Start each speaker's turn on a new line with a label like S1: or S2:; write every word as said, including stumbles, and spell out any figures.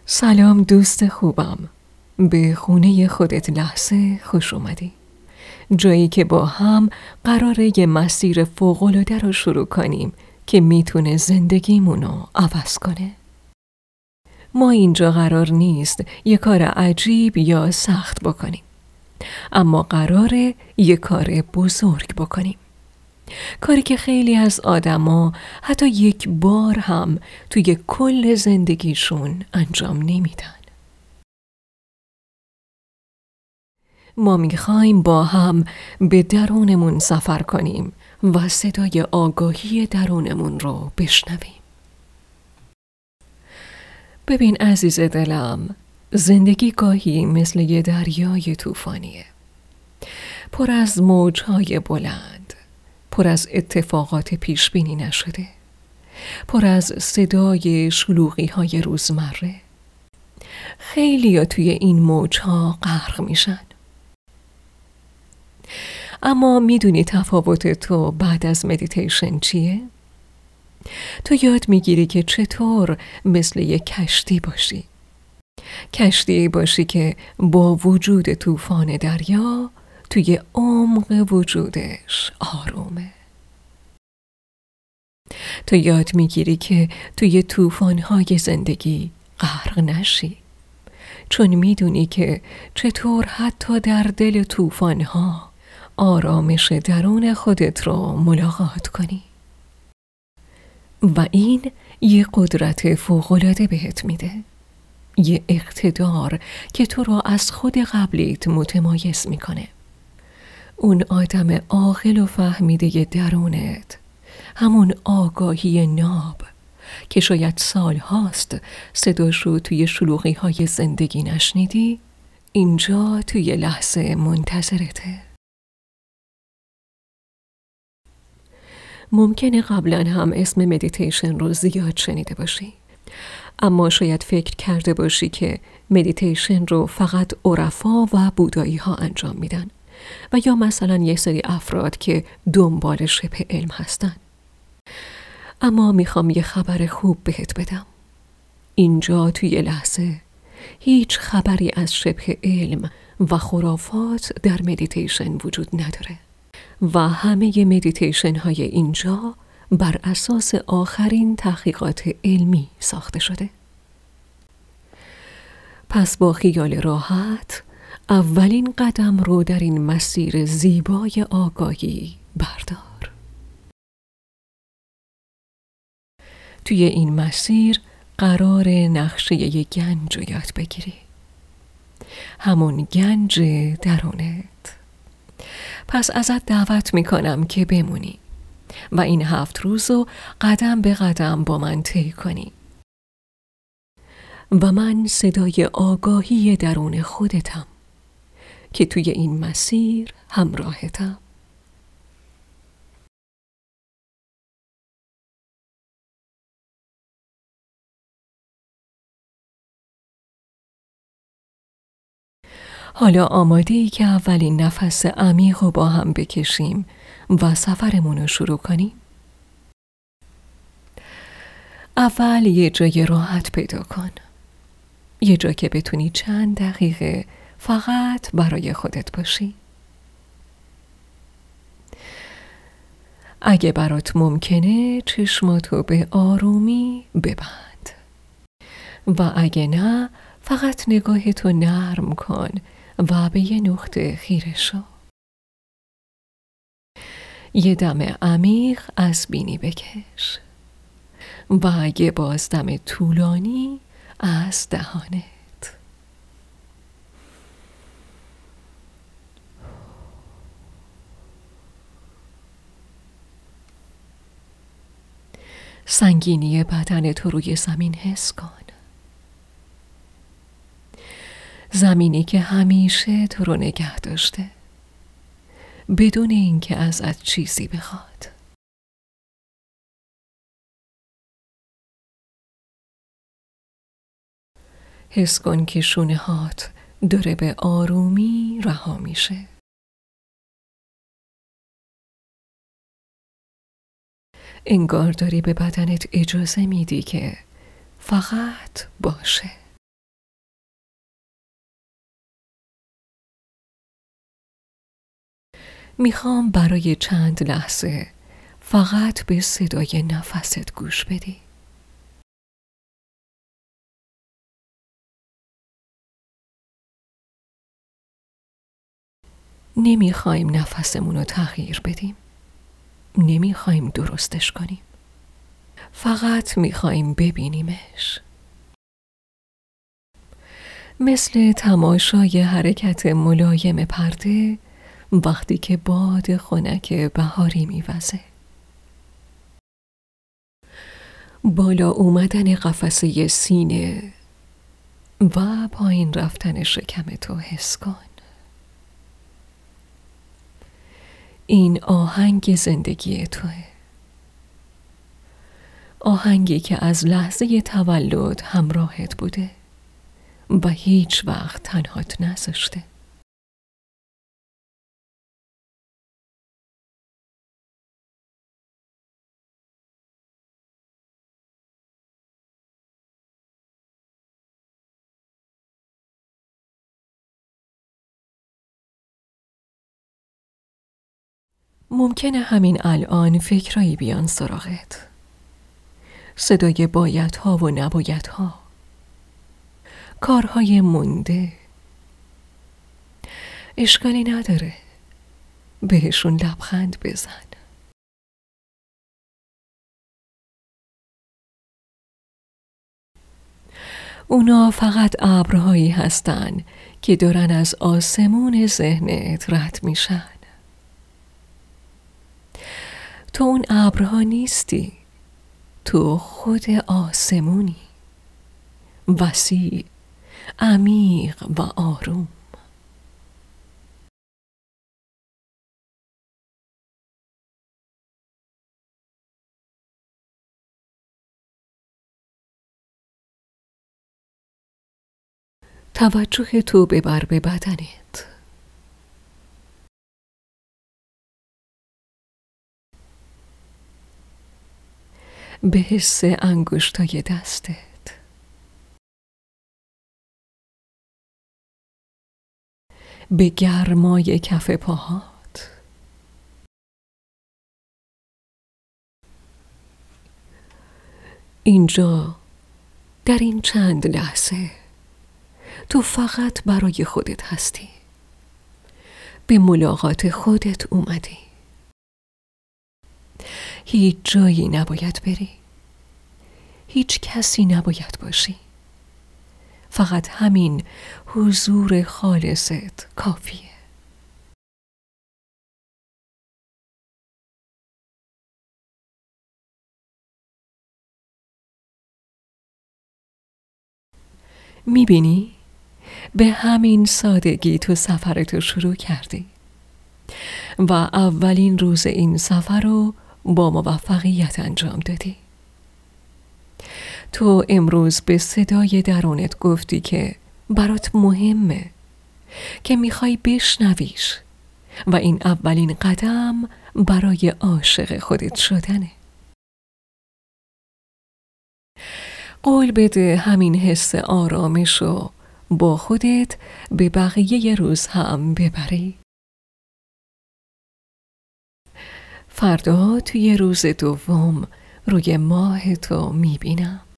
S1: سلام دوست خوبم، به خونه خودت لحظه خوش اومدی. جایی که با هم قراره یه مسیر فوق‌العاده رو شروع کنیم که میتونه زندگیمونو عوض کنه. ما اینجا قرار نیست یه کار عجیب یا سخت بکنیم، اما قراره یه کار بزرگ بکنیم. کاری که خیلی از آدما حتی یک بار هم توی کل زندگیشون انجام نمیدن. ما میخوایم با هم به درونمون سفر کنیم و صدای آگاهی درونمون رو بشنویم. ببین عزیز دلم، زندگی گاهی مثل یه دریای طوفانیه، پر از موجهای بلند، پر از اتفاقات پیش بینی نشده، پر از صدای شلوغی های روزمره. خیلی ها توی این موجها غرق میشن. اما میدونی تفاوت تو بعد از مدیتیشن چیه؟ تو یاد میگیری که چطور مثل یک کشتی باشی. کشتی باشی که با وجود طوفان دریا توی عمق وجودش آرومه. تو یاد میگیری که توی طوفان‌های زندگی غرق نشی، چون میدونی که چطور حتی در دل طوفان‌ها آرامش درون خودت رو ملاقات کنی. و این یه قدرت فوق‌العاده بهت میده، یه اقتدار که تو رو از خود قبلیت متمایز میکنه. اون آدم عاقل و فهمیده درونت، همون آگاهی ناب که شاید سال هاست صداش رو توی شلوغی های زندگی نشنیدی، اینجا توی لحظه منتظرته. ممکنه قبلا هم اسم مدیتیشن رو زیاد شنیده باشی، اما شاید فکر کرده باشی که مدیتیشن رو فقط عرفا و بودایی ها انجام میدن و یا مثلا یه سری افراد که دنبال شبه علم هستن. اما میخوام یه خبر خوب بهت بدم. اینجا توی لحظه هیچ خبری از شبه علم و خرافات در مدیتیشن وجود نداره و همه مدیتیشن های اینجا بر اساس آخرین تحقیقات علمی ساخته شده. پس با خیال راحت اولین قدم رو در این مسیر زیبای آگاهی بردار. توی این مسیر قرار نقشه ی گنج رو یاد بگیری، همون گنج درونت. پس ازت دعوت میکنم که بمونی و این هفت روز رو قدم به قدم با من طی کنی و من صدای آگاهی درون خودتم که توی این مسیر همراهتم. حالا آماده ای که اولین نفس عمیق رو با هم بکشیم و سفرمون رو شروع کنیم؟ اول یه جای راحت پیدا کن، یه جا که بتونی چند دقیقه فقط برای خودت باشی. اگه برات ممکنه چشماتو به آرومی ببند و اگه نه فقط نگاهتو نرم کن و به یه نقطه خیره شو. یه دم عمیق از بینی بکش و یه بازدم طولانی از دهانت. سنگینی بدن تو روی زمین حس کن، زمینی که همیشه تو رو نگه داشته بدون اینکه ازت چیزی بخواد. حس کن که شونه هات داره به آرومی رها میشه. انگار داری به بدنت اجازه میدی که فقط باشه. میخوام برای چند لحظه فقط به صدای نفست گوش بدی. نمیخوایم نفسمون رو تغییر بدیم. نمیخوایم درستش کنیم. فقط میخوایم ببینیمش. مثل تماشای حرکت ملایم پرده وقتی که باد خنک بهاری میوزه. بالا اومدن قفسه سینه و پایین رفتن شکم تو حس کن. این آهنگ زندگی توه. آهنگی که از لحظه تولد همراهت بوده و هیچ وقت تنهات نذاشته. ممکنه همین الان فکرایی بیان سراغت. صدای بایدها و نبایدها. کارهای مونده. اشکالی نداره. بهشون لبخند بزن. اونا فقط ابرهایی هستن که دارن از آسمون ذهنت رد میشن. تو اون ابرها نیستی. تو خود آسمونی. وسیع، عمیق و آروم. توجه تو ببر به بدنت. به حس انگشتای دستت. به گرمای کف پاهات. اینجا در این چند لحظه تو فقط برای خودت هستی. به ملاقات خودت اومدی. هیچ جایی نباید بری. هیچ کسی نباید باشی. فقط همین حضور خالصت کافیه. میبینی؟ به همین سادگی تو سفرتو شروع کردی و اولین روز این سفر رو با موفقیت انجام دادی. تو امروز به صدای درونت گفتی که برات مهمه، که میخوای بشنویش و این اولین قدم برای عاشق خودت شدنه. قول بده همین حس آرامشو با خودت به بقیه روز هم ببری. فردا توی روز دوم روی ماه تو میبینم.